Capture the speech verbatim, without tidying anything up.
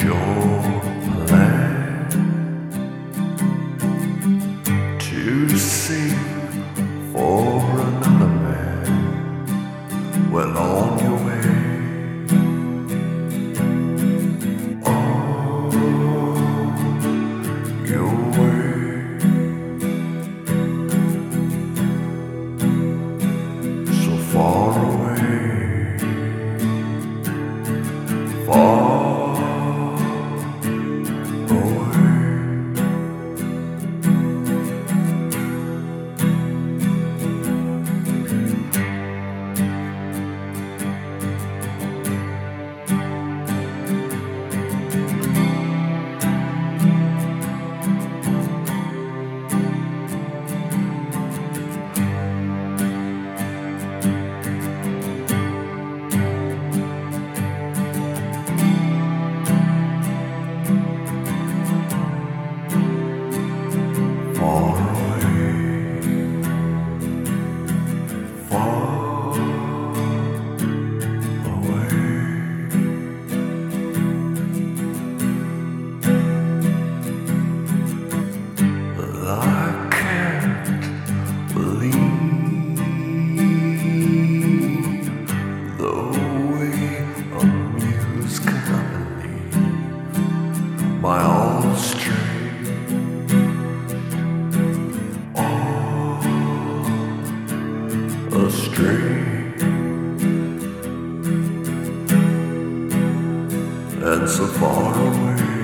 your plan to sing for another man? Well, on your way, on your way, so far away, far far away, far away. I can't believe the way a muse cannot believe my all straight. Astray, and so far away.